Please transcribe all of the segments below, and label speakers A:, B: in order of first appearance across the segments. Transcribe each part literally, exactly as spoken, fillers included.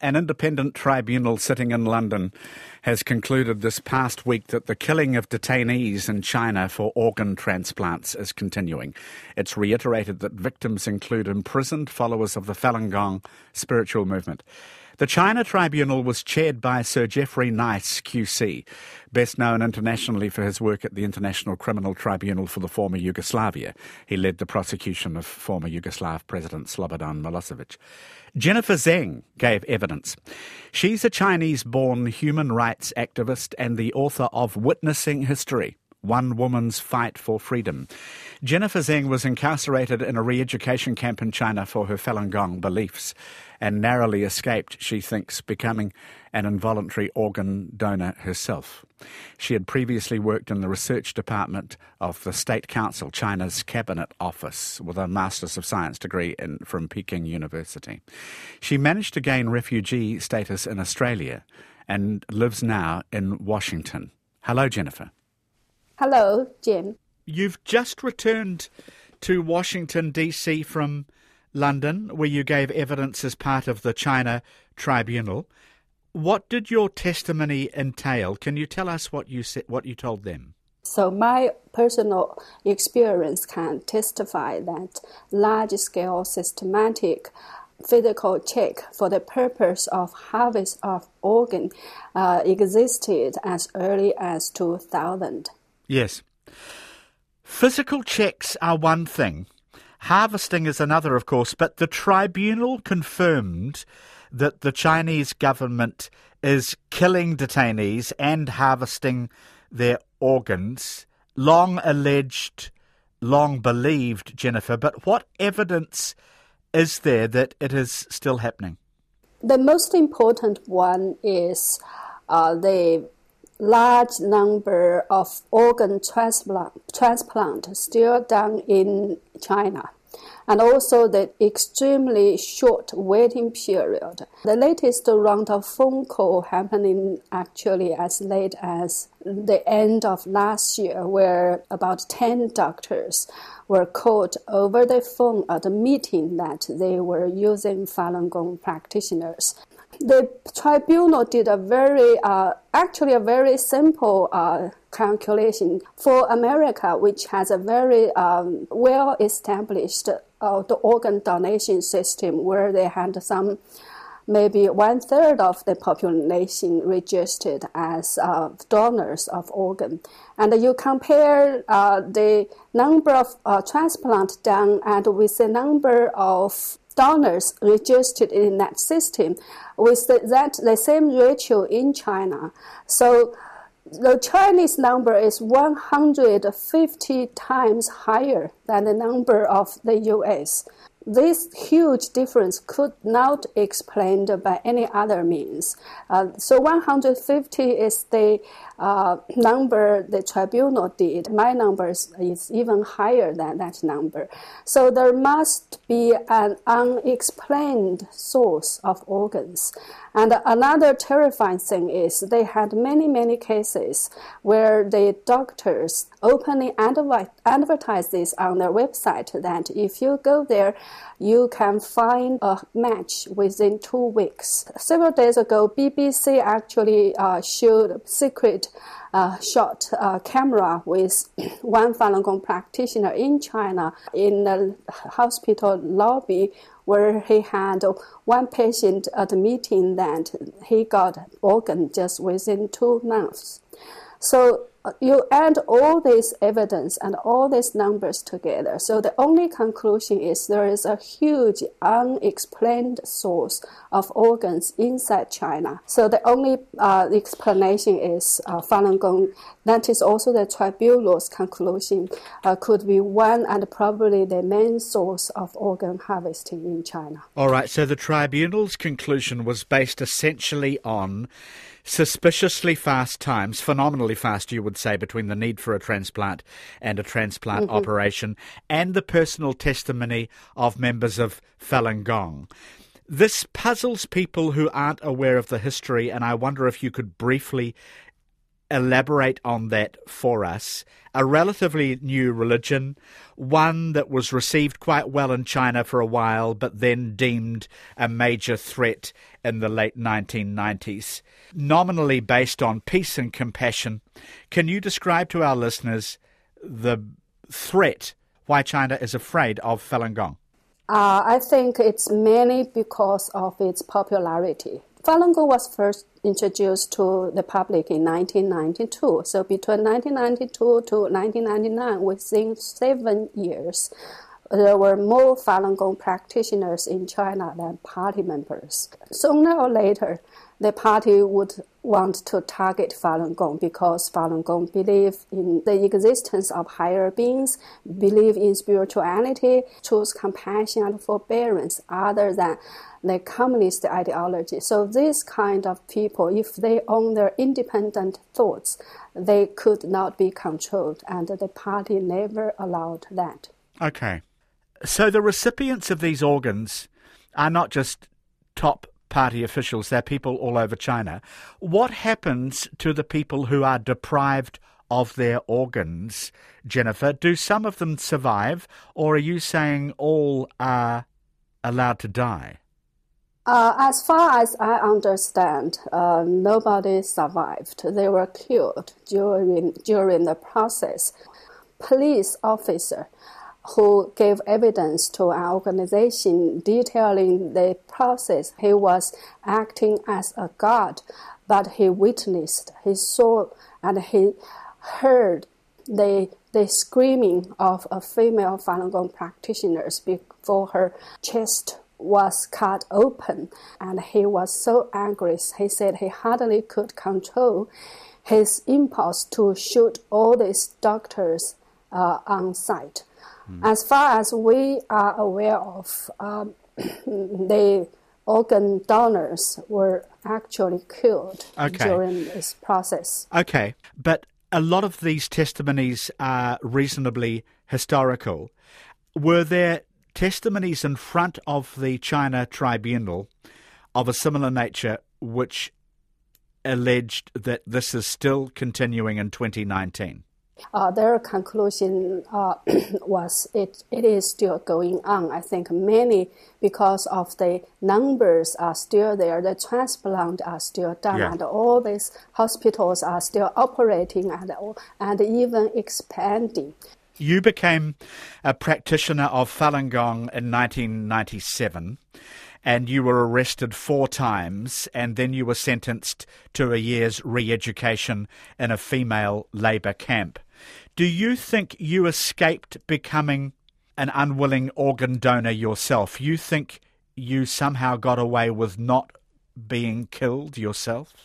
A: An independent tribunal sitting in London has concluded this past week that the killing of detainees in China for organ transplants is continuing. It's reiterated that victims include imprisoned followers of the Falun Gong spiritual movement. The China Tribunal was chaired by Sir Geoffrey Nice, Q C, best known internationally for his work at the International Criminal Tribunal for the former Yugoslavia. He led the prosecution of former Yugoslav President Slobodan Milosevic. Jennifer Zeng gave evidence. She's a Chinese-born human rights activist and the author of Witnessing History, One Woman's Fight for Freedom. Jennifer Zeng was incarcerated in a re-education camp in China for her Falun Gong beliefs and narrowly escaped, she thinks, becoming an involuntary organ donor herself. She had previously worked in the research department of the State Council, China's cabinet office, with a Masters of Science degree in, from Peking University. She managed to gain refugee status in Australia and lives now in Washington. Hello, Jennifer.
B: Hello, Jim.
A: You've just returned to Washington, D C from London, where you gave evidence as part of the China Tribunal. What did your testimony entail? Can you tell us what you said, what you told them?
B: So my personal experience can testify that large-scale systematic physical check for the purpose of harvest of organ uh, existed as early as two thousand.
A: Yes. Physical checks are one thing. Harvesting is another, of course, but the tribunal confirmed that the Chinese government is killing detainees and harvesting their organs. Long alleged, long believed, Jennifer, but what evidence is there that it is still happening?
B: The most important one is uh, the large number of organ transplant, transplant still done in China, and also the extremely short waiting period. The latest round of phone call happening actually as late as the end of last year, where about ten doctors were called over the phone admitting that they were using Falun Gong practitioners. The tribunal did a very, uh, actually a very simple uh, calculation for America, which has a very um, well-established uh, the organ donation system, where they had some, maybe one-third of the population registered as uh, donors of organ. And you compare uh, the number of uh, transplants done and with the number of donors registered in that system, with the, that the same ratio in China. So the Chinese number is one hundred fifty times higher than the number of the U S. This huge difference could not be explained by any other means. Uh, so one hundred fifty is the uh, number the tribunal did. My number is, is even higher than that number. So there must be an unexplained source of organs. And another terrifying thing is they had many, many cases where the doctors openly adver- advertise this on their website that if you go there, you can find a match within two weeks. Several days ago, B B C actually uh, showed a secret uh, shot uh, camera with one Falun Gong practitioner in China in the hospital lobby, where he had one patient admitting that he got organ just within two months. So you add all this evidence and all these numbers together. So the only conclusion is there is a huge unexplained source of organs inside China. So the only uh, explanation is uh, Falun Gong. That is also the tribunal's conclusion, uh, could be one and probably the main source of organ harvesting in China.
A: All right, so the tribunal's conclusion was based essentially on suspiciously fast times, phenomenally fast, you would say, between the need for a transplant and a transplant mm-hmm. operation, and the personal testimony of members of Falun Gong. This puzzles people who aren't aware of the history, and I wonder if you could briefly elaborate on that for us. A relatively new religion, one that was received quite well in China for a while, but then deemed a major threat in the late nineteen nineties. Nominally based on peace and compassion, can you describe to our listeners the threat, why China is afraid of Falun Gong?
B: Uh, I think it's mainly because of its popularity. Falun Gong was first introduced to the public in nineteen ninety-two. So between nineteen ninety-two to nineteen ninety-nine, within seven years, there were more Falun Gong practitioners in China than party members. Sooner or later, the party would want to target Falun Gong because Falun Gong believe in the existence of higher beings, believe in spirituality, choose compassion and forbearance other than the communist ideology. So these kind of people, if they own their independent thoughts, they could not be controlled, and the party never allowed that.
A: Okay. So the recipients of these organs are not just top party officials, they're people all over China. What happens to the people who are deprived of their organs, Jennifer? Do some of them survive, or are you saying all are allowed to die?
B: Uh, as far as I understand, uh, nobody survived. They were killed during during the process. Police officer who gave evidence to our organization detailing the process, he was acting as a guard, but he witnessed, he saw, and he heard the the screaming of a female Falun Gong practitioner before her chest was cut open, and he was so angry. He said he hardly could control his impulse to shoot all these doctors uh, on site. Mm. As far as we are aware of, um, the organ donors were actually killed
A: okay.
B: during this process.
A: Okay, but a lot of these testimonies are reasonably historical. Were there testimonies in front of the China tribunal of a similar nature which alleged that this is still continuing in twenty nineteen?
B: Uh, their conclusion uh, was it, it is still going on. I think many, because of the numbers are still there, the transplant are still done, yeah. and all these hospitals are still operating and, and even expanding.
A: You became a practitioner of Falun Gong in nineteen ninety-seven, and you were arrested four times, and then you were sentenced to a year's re-education in a female labour camp. Do you think you escaped becoming an unwilling organ donor yourself? You think you somehow got away with not being killed yourself?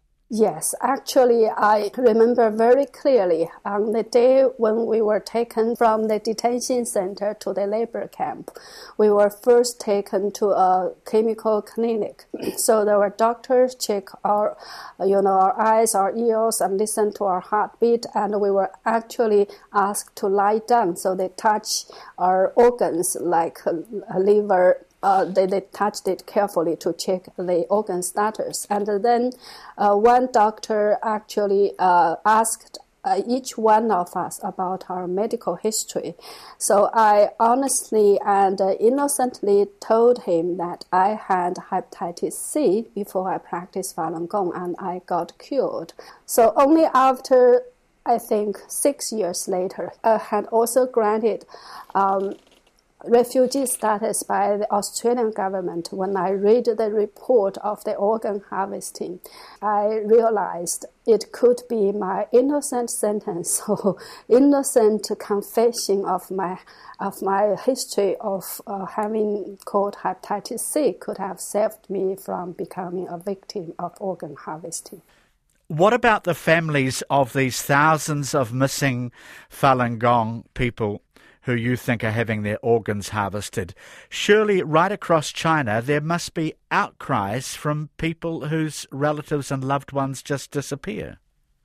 B: Yes, actually, I remember very clearly on the day when we were taken from the detention center to the labor camp. We were first taken to a chemical clinic. So there were doctors check our, you know, our eyes, our ears, and listen to our heartbeat. And we were actually asked to lie down. So they touch our organs like a liver. Uh, they, they touched it carefully to check the organ status. And then uh, one doctor actually uh, asked uh, each one of us about our medical history. So I honestly and uh, innocently told him that I had hepatitis C before I practiced Falun Gong, and I got cured. So only after, I think, six years later, I had also granted um, refugee status by the Australian government. When I read the report of the organ harvesting, I realized it could be my innocent sentence or innocent confession of my of my history of uh, having caught hepatitis C could have saved me from becoming a victim of organ harvesting.
A: What about the families of these thousands of missing Falun Gong people who you think are having their organs harvested? Surely right across China there must be outcries from people whose relatives and loved ones just disappear.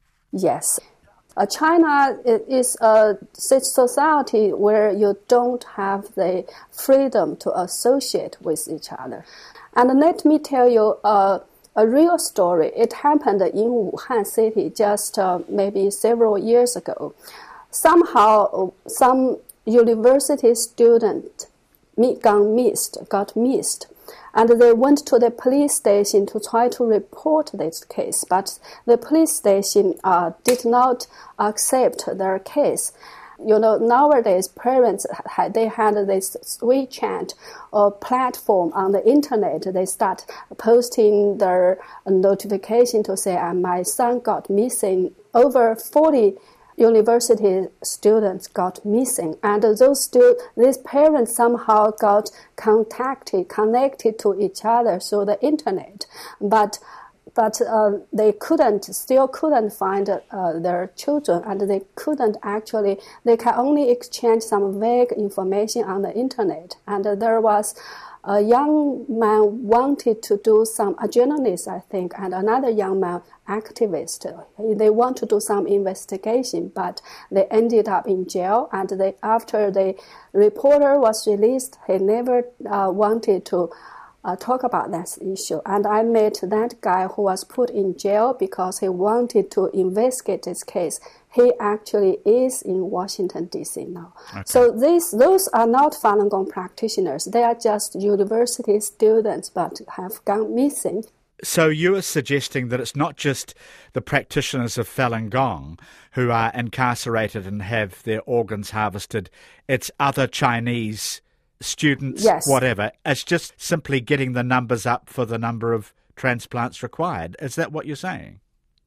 B: Yes. Uh, China is a society where you don't have the freedom to associate with each other. And let me tell you, uh, a real story. It happened in Wuhan city just uh, maybe several years ago. Somehow, some university student got missed, got missed. And they went to the police station to try to report this case, but the police station uh, did not accept their case. You know, nowadays parents, they had this WeChat or platform on the internet. They start posting their notification to say, uh, my son got missing. Over forty university students got missing, and those stu- these parents somehow got contacted, connected to each other through the internet, but but uh, they couldn't, still couldn't find uh, their children, and they couldn't actually, they can only exchange some vague information on the internet, and uh, there was a young man wanted to do some, a journalist, I think, and another young man, activist. They want to do some investigation, but they ended up in jail. And they, after the reporter was released, he never uh, wanted to uh, talk about that issue. And I met that guy who was put in jail because he wanted to investigate this case. He actually is in Washington, D C now. Okay. So these, those are not Falun Gong practitioners. They are just university students, but have gone missing.
A: So you are suggesting that it's not just the practitioners of Falun Gong who are incarcerated and have their organs harvested, it's other Chinese students,
B: yes.
A: whatever. It's just simply getting the numbers up for the number of transplants required. Is that what you're saying?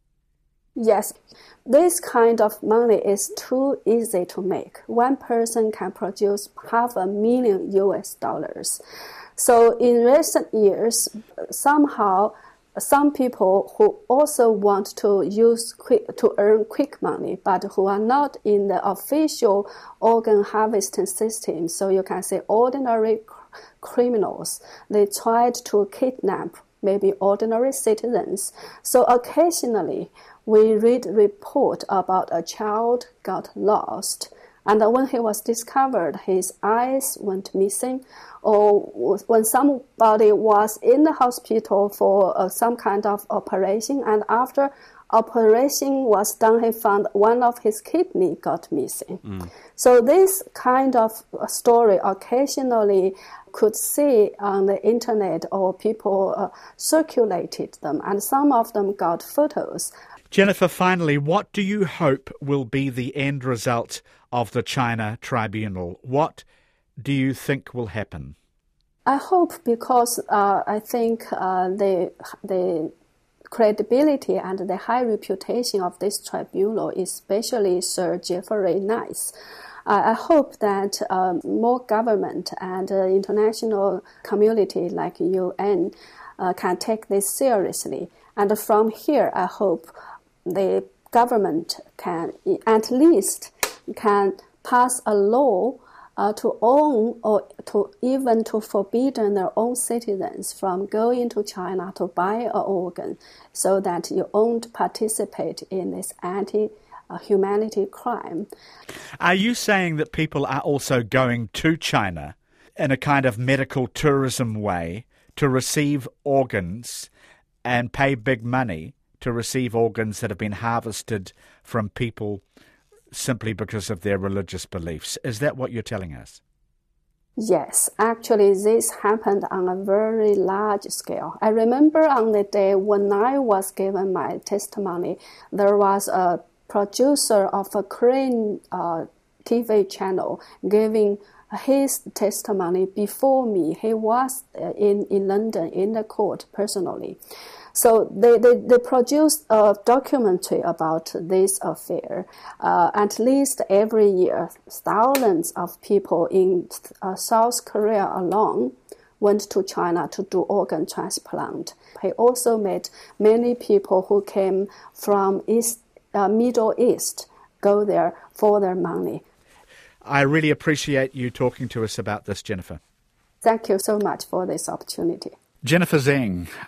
B: Yes. This kind of money is too easy to make. One person can produce half a million U S dollars. So in recent years, somehow some people who also want to use quick, to earn quick money, but who are not in the official organ harvesting system, so you can say ordinary cr- criminals, they tried to kidnap maybe ordinary citizens. So occasionally we read report about a child got lost, and when he was discovered, his eyes went missing, or when somebody was in the hospital for uh, some kind of operation, and after operation was done, he found one of his kidney got missing. Mm. So this kind of story occasionally could see on the internet, or people uh, circulated them, and some of them got photos.
A: Jennifer, finally, what do you hope will be the end result of the China tribunal? What do you think will happen?
B: I hope, because uh, I think uh, the the credibility and the high reputation of this tribunal, especially Sir Jeffrey Nice, uh, I hope that um, more government and uh, international community like U N uh, can take this seriously. And from here, I hope the government can at least can pass a law uh, to own, or to even to forbidden their own citizens from going to China to buy an organ, so that you won't participate in this anti-humanity crime.
A: Are you saying that people are also going to China in a kind of medical tourism way to receive organs and pay big money to receive organs that have been harvested from people simply because of their religious beliefs? Is that what you're telling us?
B: Yes, actually this happened on a very large scale. I remember on the day when I was given my testimony, there was a producer of a Korean uh, T V channel giving his testimony before me. He was in, in London in the court personally. So they, they, they produced a documentary about this affair. Uh, at least every year, thousands of people in uh, South Korea alone went to China to do organ transplant. He also met many people who came from East, uh, Middle East, go there for their money.
A: I really appreciate you talking to us about this, Jennifer.
B: Thank you so much for this opportunity.
A: Jennifer Zeng,